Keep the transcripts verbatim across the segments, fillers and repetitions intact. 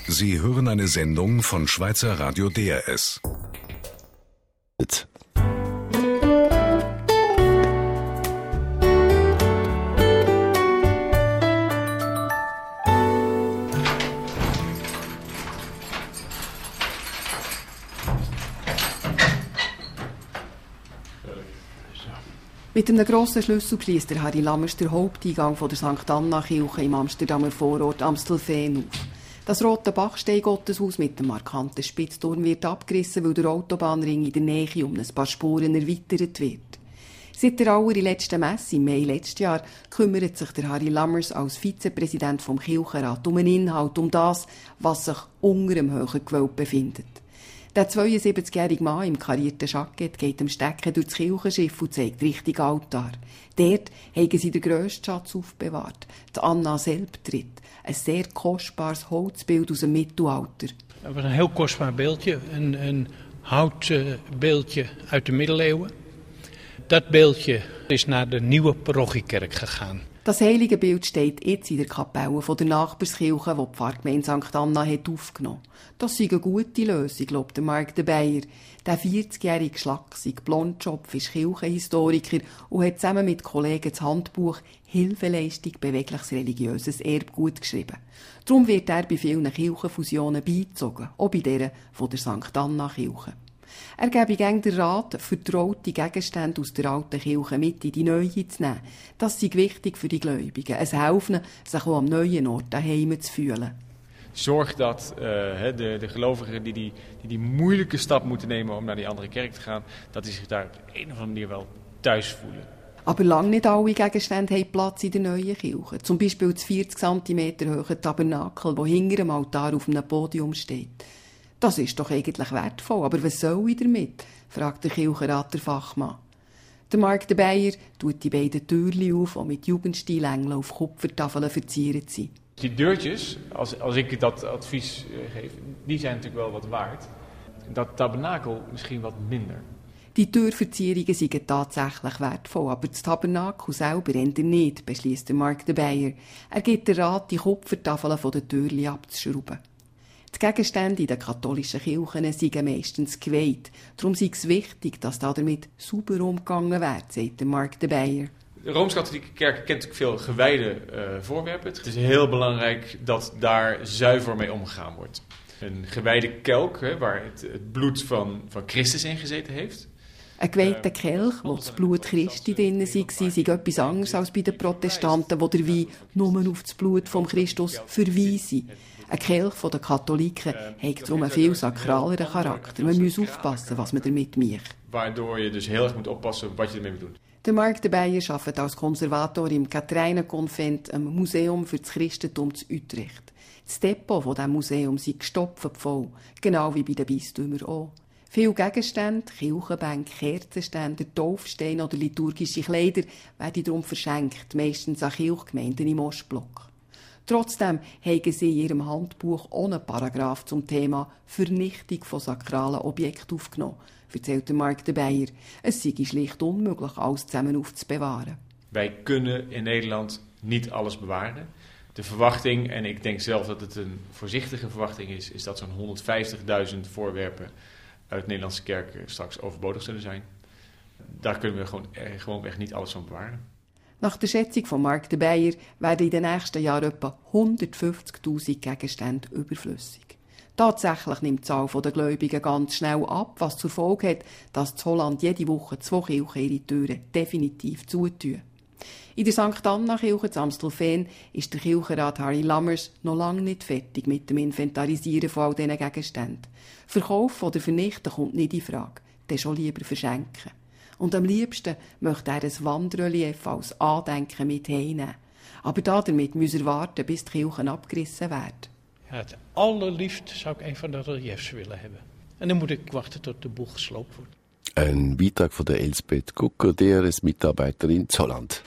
Sie hören eine Sendung von Schweizer Radio D R S. Jetzt. Mit einem grossen Schlüssel schliesst der Harry Lammers den Haupteingang von der Sankt Anna-Kirche im Amsterdamer Vorort Amstelveen auf. Das rote Bachstein-Gotteshaus mit dem markanten Spitzturm wird abgerissen, weil der Autobahnring in der Nähe um ein paar Spuren erweitert wird. Seit der allerletzten Messe im Mai letzten Jahr kümmert sich der Harry Lammers als Vizepräsident vom Kirchenrat um den Inhalt, um das, was sich unter dem hohen Gewölbe befindet. Der zweiundsiebzigjährige Mann im karierten Jackett geht am Stecken durch das Kirchenschiff und zeigt Richtung Altar. Dort haben sie den grössten Schatz aufbewahrt, die Anna Selbtritt, ein sehr kostbares Holzbild aus dem Mittelalter. Het was een heel kostbaar beeldje, een, een houtbeeldje uit de middeleeuwen. Dat beeldje is naar de nieuwe parochiekerk gegaan. Das heilige Bild steht jetzt in der Kapelle von der Nachbarskirche, die die Pfarrgemeinde Sankt Anna hat aufgenommen. Das ist eine gute Lösung, glaubt Mark de Beyer. Der vierzigjährige schlaksige Blondschopf ist Kirchenhistoriker und hat zusammen mit Kollegen das Handbuch «Hilfeleistung bewegliches religiöses Erbgut» geschrieben. Darum wird er bei vielen Kirchenfusionen beizogen, auch bei der von der Sankt Anna-Kirche. Er gebe gerne den Rat, vertraute Gegenstände aus der alten Kirche mit in die neue zu nehmen. Das sei wichtig für die Gläubigen. Es helfe ihnen, sich auch am neuen Ort daheim zu fühlen. Zorg dat uh, de, de gelovigen die die, die die moeilijke stap moeten nemen om naar die andere kerk te gaan, dat die zich daar op een of andere manier wel thuis voelen. Aber lang nicht alle Gegenstände haben Platz in der neuen Kirche. Zum Beispiel das vierzig Zentimeter hohe Tabernakel, das hinter dem Altar auf einem Podium steht. Das ist doch eigentlich wertvoll, aber was soll ich damit? Fragt der Kirchenrat der Fachmann. Der Mark de Beyer tut die beiden Türchen auf, die mit Jugendstilengeln auf Kupfertafeln verziert sind. Die deurtjes, als, als ik dat advies uh, geef, die zijn natuurlijk wel wat waard. Dat tabernakel misschien wat minder. Die Türverzierungen sind tatsächlich wertvoll, aber das Tabernakel selber ändert nicht, beschließt Mark de Beyer. Er gibt den Rat, die Kupfertafeln von den Türchen abzuschrauben. Die Gegenstände in den katholischen Kirchen sind meistens geweiht. Darum ist es wichtig, dass damit sauber umgegangen wird, sagt Mark de Beyer. De Rooms-Katholieke Kerk kent natuurlijk veel gewijde uh, voorwerpen. Het is heel belangrijk dat daar zuiver mee omgegaan wordt. Een gewijde kelk, hè, waar het, het bloed van, van Christus in gezeten heeft. Ein geweihter Kelch, wo das Blut Christi drin war, sei etwas anderes als bei den Protestanten, wo der Wein nur auf das Blut von Christus verweise. Ein Kelch von den Katholiken hat darum einen viel sakraleren Charakter. Man muss aufpassen, was man damit macht. Waardoor je dus heel erg moet oppassen wat je ermee moet doen. Der Mark de Beyer arbeitet als Konservator im Katharienkonvent, einem Museum für das Christentum zu Utrecht. Das Depot von diesem Museum ist gestopft voll, genau wie bei den Bistümern auch. Viele Gegenstände, Kirchenbänke, Kerzenständer, Taufsteine oder liturgische Kleider werden darum verschenkt, meistens an Kirchgemeinden im Ostblock. Trotzdem haben sie in ihrem Handbuch ohne Paragraph zum Thema Vernichtung von sakralen Objekten aufgenommen, erzählt Mark de Beyer. Es sei schlicht unmöglich, alles zusammen aufzubewahren. Wij kunnen in Nederland niet alles bewaren. De verwachting, en ik denk zelf dat het een voorzichtige verwachting is, is dat zo'n honderdvijftigduizend voorwerpen uit de Nederlandse kerken straks overbodig zullen zijn. Daar kunnen we gewoon, eh, gewoonweg niet alles van bewaren. Nach der Schätzung von Mark de Beyer werden in den nächsten Jahren etwa hundertfünfzigtausend Gegenstände überflüssig. Tatsächlich nimmt die Zahl der Gläubigen ganz schnell ab, was zur Folge hat, dass in Holland jede Woche zwei Kirchen ihre Türen definitiv zutun. In der Sankt Anna-Kirche in Amstelveen ist der Kirchenrat Harry Lammers noch lange nicht fertig mit dem Inventarisieren von all diesen Gegenständen. Verkauf oder Vernichten kommt nicht in Frage, dann schon lieber verschenken. Und am liebsten möchte er ein Wandrelief als Andenken mit heimnehmen. Aber damit muss er warten, bis die Kirchen abgerissen werden. Ja, het allerliefst zou ik een van de reliefs willen hebben. En dan moet ik wachten tot de boel gesloopt wordt. Ein Beitrag von der Elsbeth Gucker, D R S-Mitarbeiterin in Holland.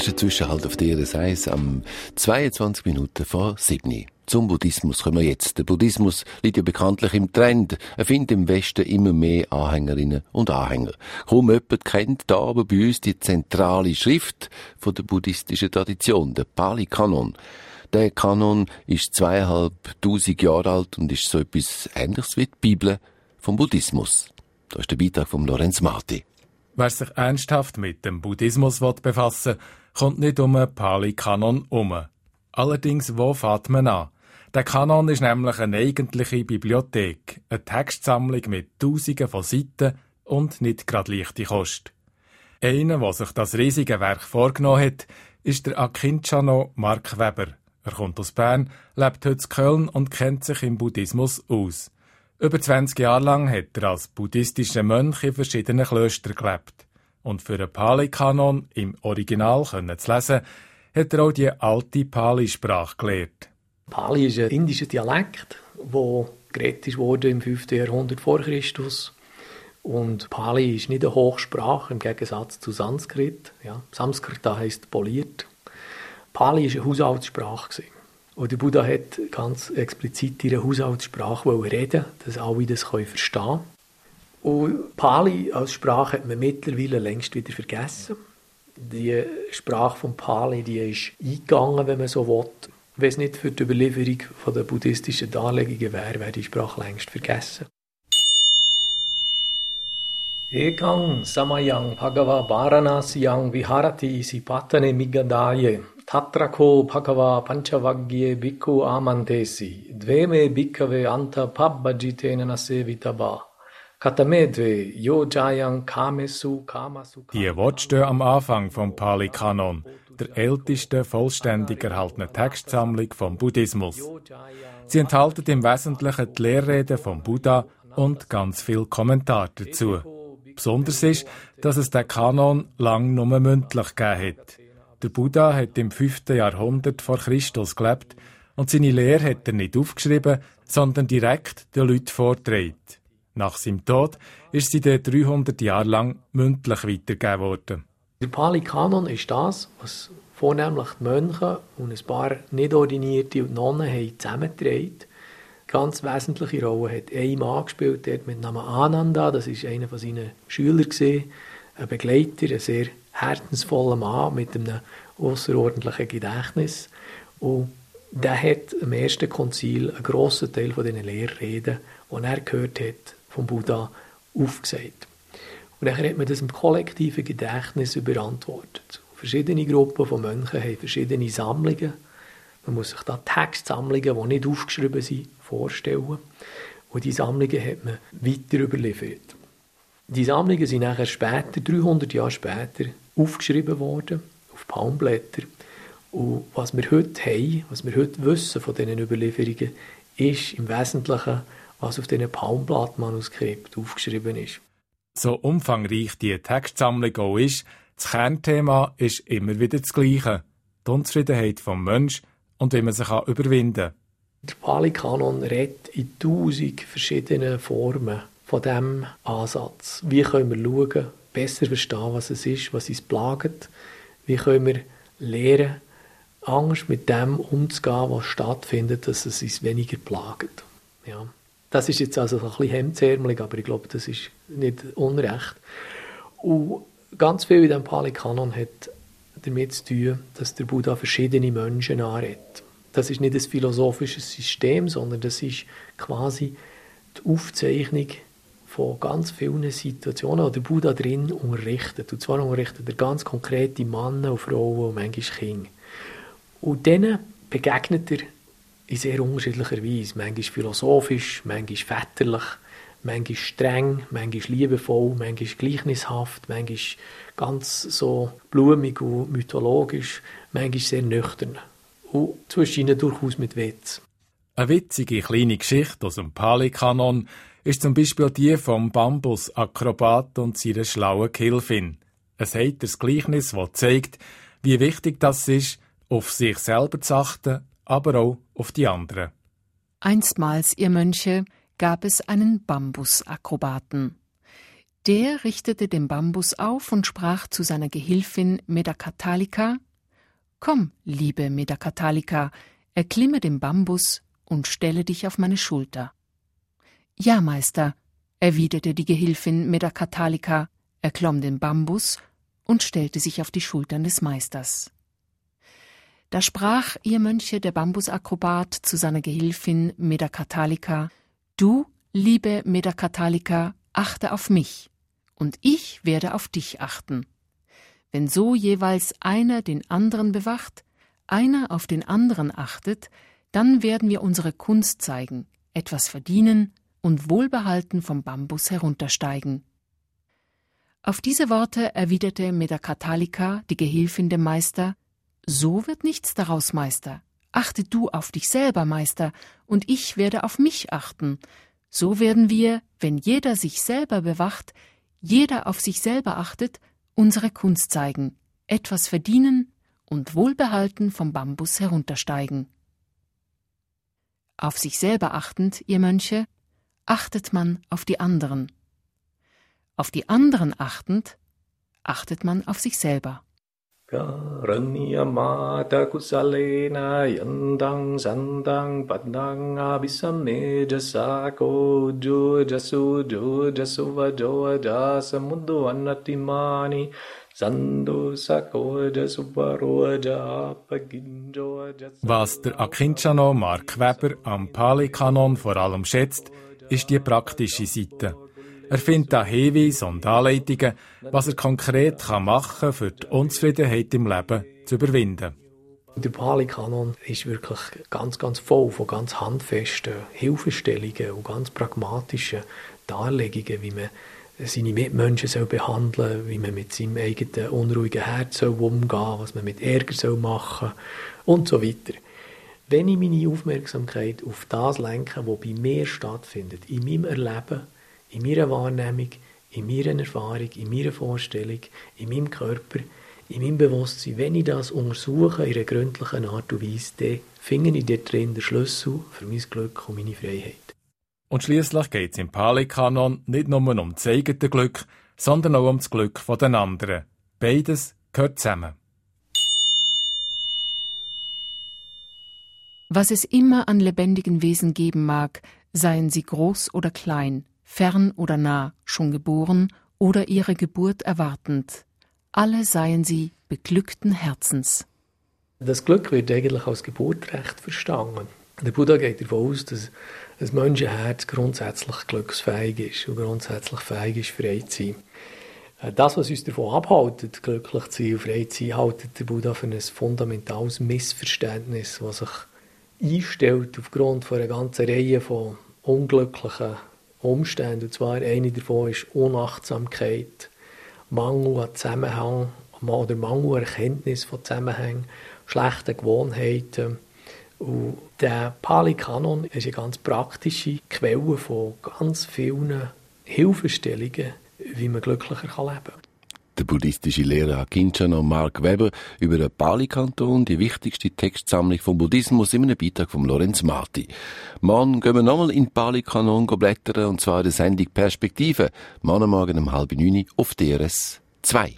Das ist ein Zwischenhalt auf D R S eins am zweiundzwanzig Minuten vor sieben. Zum Buddhismus kommen wir jetzt. Der Buddhismus liegt ja bekanntlich im Trend. Er findet im Westen immer mehr Anhängerinnen und Anhänger. Kaum jemand kennt da aber bei uns die zentrale Schrift von der buddhistischen Tradition, der Pali-Kanon. Der Kanon ist zweieinhalbtausend Jahre alt und ist so etwas Ähnliches wie die Bibel vom Buddhismus. Da ist der Beitrag von Lorenz Marti. Wer sich ernsthaft mit dem Buddhismus befassen will, kommt nicht um einen Pali-Kanon herum. Allerdings, wo fängt man an? Der Kanon ist nämlich eine eigentliche Bibliothek, eine Textsammlung mit Tausenden von Seiten und nicht gerade leichte Kost. Einer, der sich das riesige Werk vorgenommen hat, ist der Akinchano Mark Weber. Er kommt aus Bern, lebt heute in Köln und kennt sich im Buddhismus aus. Über zwanzig Jahre lang hat er als buddhistischer Mönch in verschiedenen Klöstern gelebt. Und für einen Pali-Kanon im Original können zu lesen, hat er auch die alte Pali-Sprache gelernt. Pali ist ein indischer Dialekt, der geredet wurde im fünften Jahrhundert vor Christus. Und Pali ist nicht eine Hochsprache im Gegensatz zu Sanskrit. Ja, Sanskrit heisst poliert. Pali war eine Haushaltssprache. Und der Buddha hat ganz explizit in einer Haushaltssprache reden, dass alle das verstehen können. Und Pali als Sprache hat man mittlerweile längst wieder vergessen. Die Sprache von Pali, die ist eingegangen, wenn man so will. Wenn es nicht für die Überlieferung der buddhistischen Darlegungen wäre, wäre die Sprache längst vergessen. Ekang samayang bhagava varanasiyang viharati sipatane migadaye tatrako bhagava panchavagye bhikkhu amantesi dveme bhikkhave anta pabbajitena nasevitaba katamedve yojayang kamesu kamasu. Die Worte stehen am Anfang vom Pali-Kanon, der ältesten vollständig erhaltenen Textsammlung vom Buddhismus. Sie enthalten im Wesentlichen die Lehrreden vom Buddha und ganz viel Kommentar dazu. Besonders ist, dass es den Kanon lang nur mündlich gegeben hat. Der Buddha hat im fünften Jahrhundert vor Christus gelebt und seine Lehre hat er nicht aufgeschrieben, sondern direkt den Leuten vorgetragen. Nach seinem Tod ist sie dann dreihundert Jahre lang mündlich weitergegeben worden. Der Pali-Kanon ist das, was vornehmlich die Mönche und ein paar Nicht-Ordinierte und Nonnen haben zusammengetragen. Ganz wesentliche Rolle hat ein Mann gespielt, der mit Namen Ananda, das war einer von seinen Schülern, ein Begleiter, ein sehr herzensvoller Mann mit einem außerordentlichen Gedächtnis. Und der hat am ersten Konzil einen grossen Teil von diesen Lehrreden, die er gehört hat, vom Buddha aufgesagt. Und dann hat man das im kollektiven Gedächtnis überantwortet. Verschiedene Gruppen von Mönchen haben verschiedene Sammlungen. Man muss sich da Textsammlungen, die nicht aufgeschrieben sind, vorstellen. Und diese Sammlungen hat man weiter überliefert. Die Sammlungen sind nachher später, dreihundert Jahre später, aufgeschrieben worden, auf Palmblätter. Und was wir heute haben, was wir heute wissen von diesen Überlieferungen, ist im Wesentlichen, was auf diesen Palmblattmanuskripten aufgeschrieben ist. So umfangreich die Textsammlung auch ist, das Kernthema ist immer wieder das Gleiche: die Unzufriedenheit vom Menschen und wie man sich überwinden kann. Der Pali-Kanon redet in tausend verschiedenen Formen von diesem Ansatz. Wie können wir schauen, besser verstehen, was es ist, was uns plagt? Wie können wir lernen, Angst mit dem umzugehen, was stattfindet, dass es uns weniger plagt? Ja. Das ist jetzt also ein bisschen hemdsärmelig, aber ich glaube, das ist nicht unrecht. Und ganz viel in diesem Pali-Kanon hat damit zu tun, dass der Buddha verschiedene Menschen anredet. Das ist nicht ein philosophisches System, sondern das ist quasi die Aufzeichnung von ganz vielen Situationen, wo der Buddha drin unterrichtet. Und zwar unterrichtet er ganz konkrete Männer und Frauen und manchmal Kinder. Und denen begegnet er in sehr unterschiedlicher Weise. Manchmal philosophisch, manchmal väterlich, manchmal streng, manchmal liebevoll, manchmal gleichnishaft, manchmal ganz so blumig und mythologisch, manchmal sehr nüchtern. Und zwischen ihnen durchaus mit Witz. Eine witzige kleine Geschichte aus dem Pali-Kanon ist zum Beispiel die vom Bambus-Akrobat und seiner schlauen Gehilfin. Es hat das Gleichnis, das zeigt, wie wichtig das ist, auf sich selber zu achten, aber auch auf die anderen. Einstmals, ihr Mönche, gab es einen Bambusakrobaten. Der richtete den Bambus auf und sprach zu seiner Gehilfin Medakatalika: Komm, liebe Medakatalika, erklimme den Bambus und stelle dich auf meine Schulter. Ja, Meister, erwiderte die Gehilfin Medakatalika, erklomm den Bambus und stellte sich auf die Schultern des Meisters. Da sprach, ihr Mönche, der Bambusakrobat zu seiner Gehilfin Medakatalika: Du, liebe Medakatalika, achte auf mich, und ich werde auf dich achten. Wenn so jeweils einer den anderen bewacht, einer auf den anderen achtet, dann werden wir unsere Kunst zeigen, etwas verdienen und wohlbehalten vom Bambus heruntersteigen. Auf diese Worte erwiderte Medakatalika, die Gehilfin dem Meister: So wird nichts daraus, Meister. Achte du auf dich selber, Meister, und ich werde auf mich achten. So werden wir, wenn jeder sich selber bewacht, jeder auf sich selber achtet, unsere Kunst zeigen, etwas verdienen und wohlbehalten vom Bambus heruntersteigen. Auf sich selber achtend, ihr Mönche, achtet man auf die anderen. Auf die anderen achtend, achtet man auf sich selber. Karanyamata kusalena yandang sandang padang abhisame jasako jojasu jojasu vajoja mundu anatimani sando sako jasuvaroja paginjo. Was der Akincano Mark Weber am Pali-Kanon vor allem schätzt, ist die praktische Seite. Er findet da Hinweise und Anleitungen, was er konkret machen kann, für die Unzufriedenheit im Leben zu überwinden. Der Pali-Kanon ist wirklich ganz, ganz voll von ganz handfesten Hilfestellungen und ganz pragmatischen Darlegungen, wie man seine Mitmenschen soll behandeln soll, wie man mit seinem eigenen unruhigen Herz soll umgehen soll, was man mit Ärger soll machen soll und so weiter. Wenn ich meine Aufmerksamkeit auf das lenke, was bei mir stattfindet, in meinem Erleben, in meiner Wahrnehmung, in meiner Erfahrung, in meiner Vorstellung, in meinem Körper, in meinem Bewusstsein, wenn ich das untersuche in einer gründlichen Art und Weise, dann finde ich dort drin den Schlüssel für mein Glück und meine Freiheit. Und schliesslich geht es im Pali-Kanon nicht nur um das eigene Glück, sondern auch um das Glück der anderen. Beides gehört zusammen. Was es immer an lebendigen Wesen geben mag, seien sie groß oder klein, fern oder nah, schon geboren oder ihre Geburt erwartend. Alle seien sie beglückten Herzens. Das Glück wird eigentlich als Geburtsrecht verstanden. Der Buddha geht davon aus, dass ein Menschenherz grundsätzlich glücksfähig ist und grundsätzlich fähig ist, frei zu sein. Das, was uns davon abhält, glücklich zu sein und frei zu sein, hält der Buddha für ein fundamentales Missverständnis, das sich einstellt aufgrund von einer ganzen Reihe von unglücklichen Umständen. Und zwar eine davon ist Unachtsamkeit, Mangel an Zusammenhang oder Mangel an Erkenntnis von Zusammenhängen, schlechte Gewohnheiten. Und der Pali-Kanon ist eine ganz praktische Quelle von ganz vielen Hilfestellungen, wie man glücklicher leben kann. Der buddhistische Lehrer Akincano Mark Weber über den Pali-Kanton, die wichtigste Textsammlung vom Buddhismus, in einem Beitrag von Lorenz Marti. Morgen gehen wir nochmal in den Pali-Kanon blättern, und zwar in der Sendung Perspektive. Morgen Morgen um halb neun auf D R S zwei.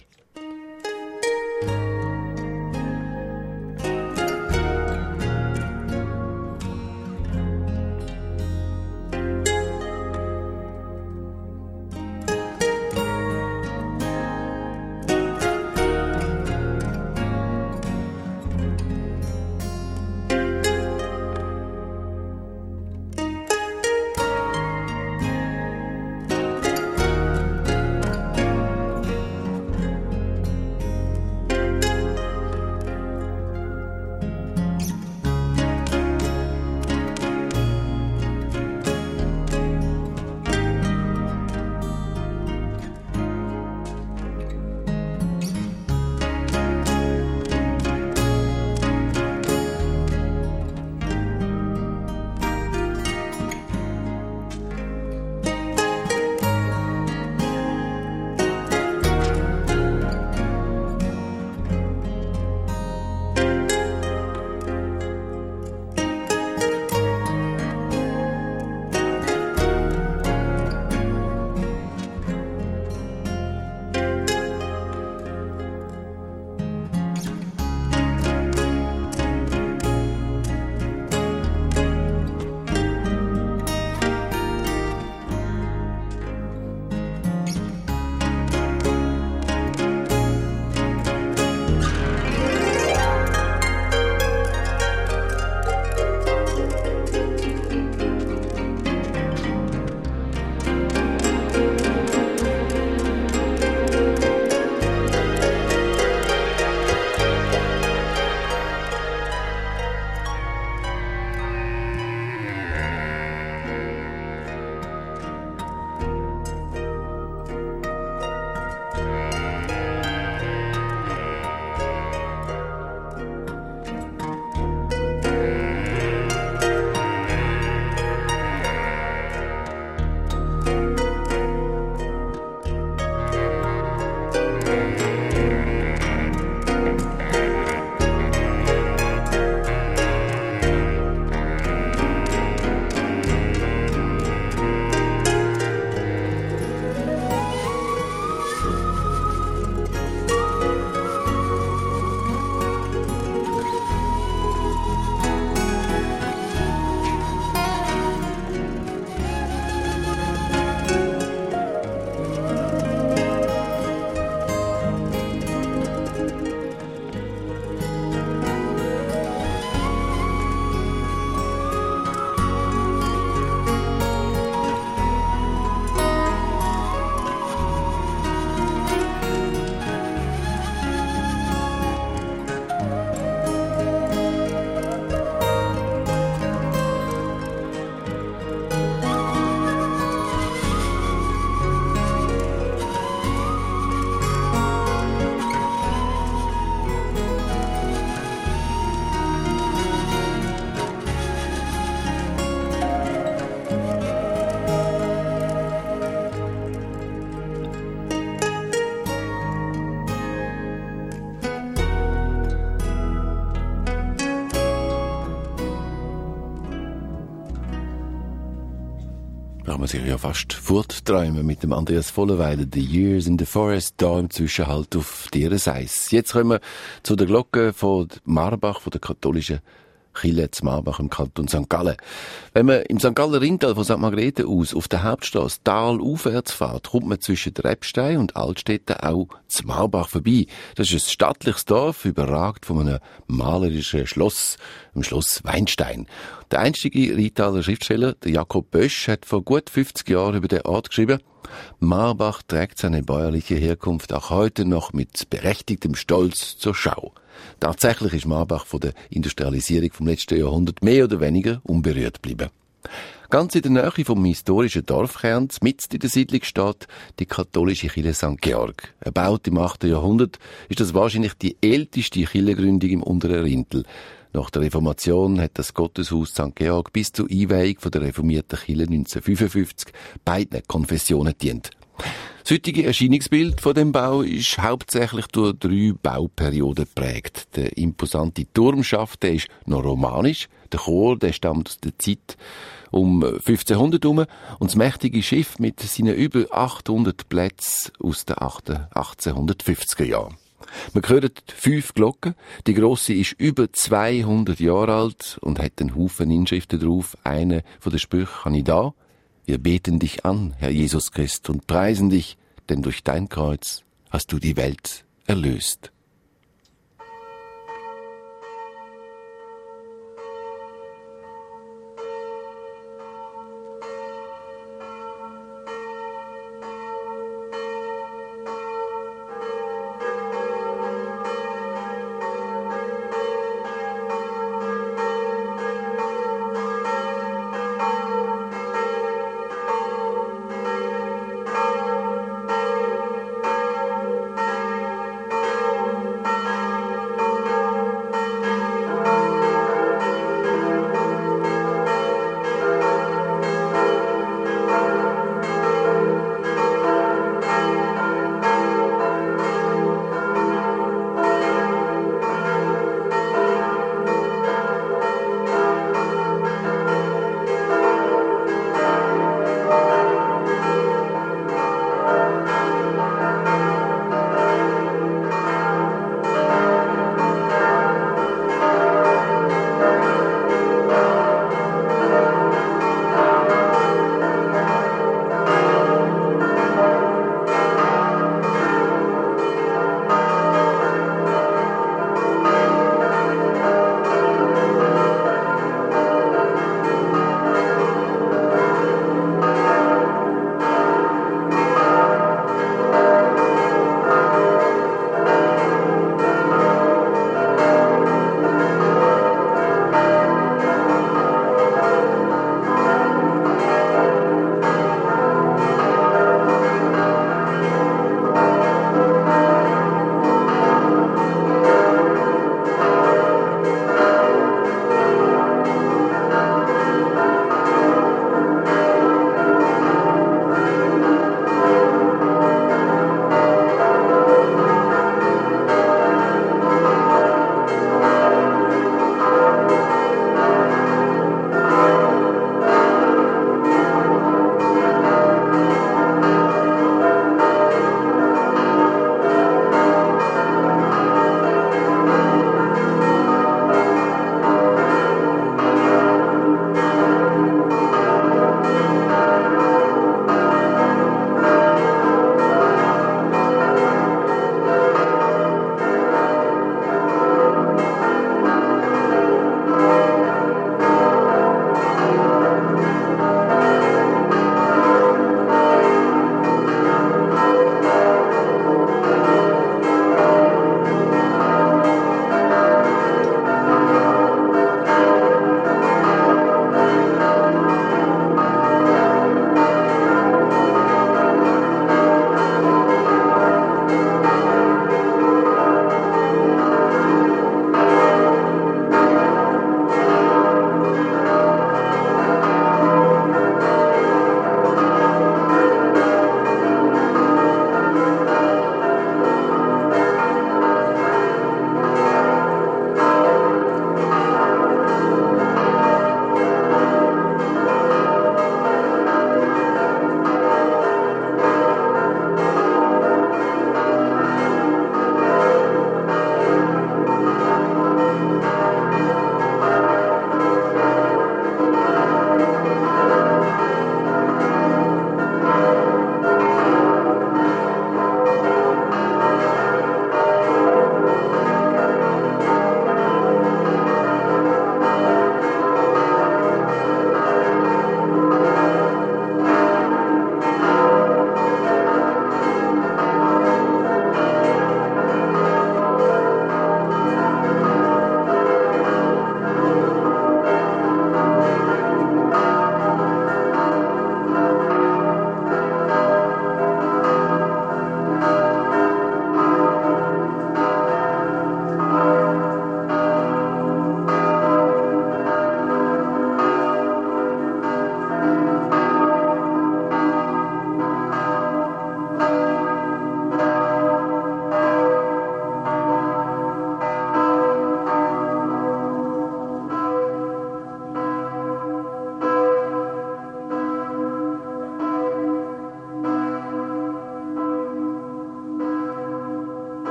kann man sich ja fast fortträumen mit dem Andreas Vollenweider. «The Years in the Forest», da im Zwischenhalt auf D R S eins. Jetzt kommen wir zu der Glocke von Marbach, von der katholischen Kirche zu Marbach im Kanton Sankt Gallen. Wenn man im Sankt Galler Rindtal von Sankt Margrethe aus auf der Hauptstrasse talaufwärts fährt, kommt man zwischen Rebstein und Altstädten auch zu Marbach vorbei. Das ist ein stattliches Dorf, überragt von einem malerischen Schloss, dem Schloss Weinstein. Der einstige Rheintaler Schriftsteller, der Jakob Bösch, hat vor gut fünfzig Jahren über den Ort geschrieben: Marbach trägt seine bäuerliche Herkunft auch heute noch mit berechtigtem Stolz zur Schau. Tatsächlich ist Marbach von der Industrialisierung vom letzten Jahrhundert mehr oder weniger unberührt geblieben. Ganz in der Nähe vom historischen Dorfkern, mitten in der Siedlung, steht die katholische Kirche Sankt Georg. Erbaut im achten Jahrhundert ist das wahrscheinlich die älteste Kirchengründung im unteren Rindl. Nach der Reformation hat das Gotteshaus Sankt Georg bis zur Einweihung von der reformierten Kirche neunzehnhundertfünfundfünfzig beiden Konfessionen dient. Das heutige Erscheinungsbild von dem Bau ist hauptsächlich durch drei Bauperioden geprägt. Der imposante Turmschaft, der ist noch romanisch, der Chor, der stammt aus der Zeit um fünfzehnhundert herum und das mächtige Schiff mit seinen über achthundert Plätzen aus den achtzehnhundertfünfziger Jahren. Man hört fünf Glocken. Die grosse ist über zweihundert Jahre alt und hat einen Haufen Inschriften drauf. Eine von den Sprüchen habe ich da. Wir beten dich an, Herr Jesus Christ, und preisen dich, denn durch dein Kreuz hast du die Welt erlöst.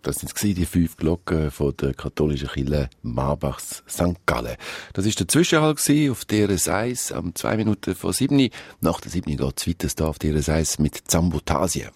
Das sind die fünf Glocken von der katholischen Kirche Marbachs Sankt Gallen. Das war der Zwischenhalt auf D R S eins am zwei Minuten vor sieben. Nach der sieben geht es weiter hier auf D R S eins mit Zambotasia.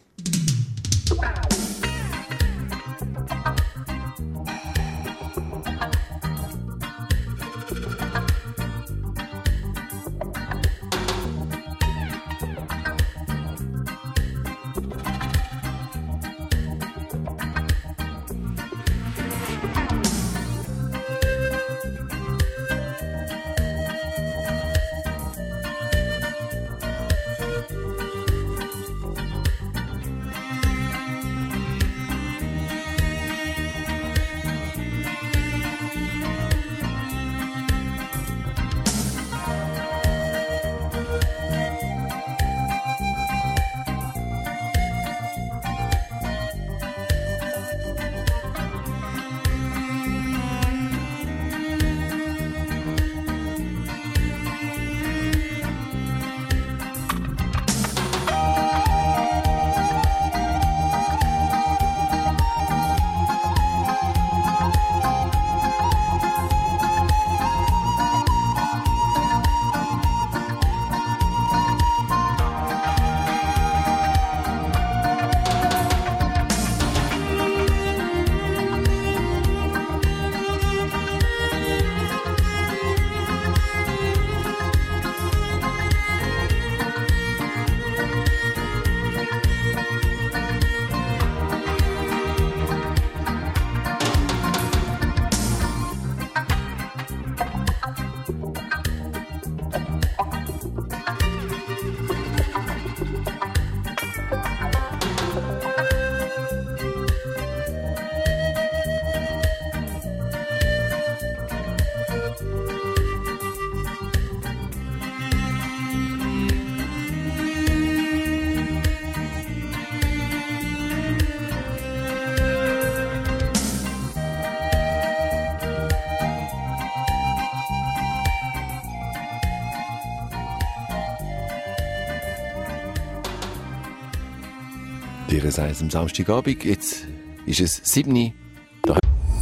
D R S eins am Samstagabend. Jetzt ist es sieben Uhr.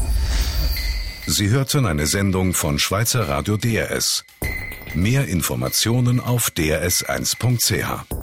Sie hörten eine Sendung von Schweizer Radio D R S. Mehr Informationen auf d r s eins punkt c h.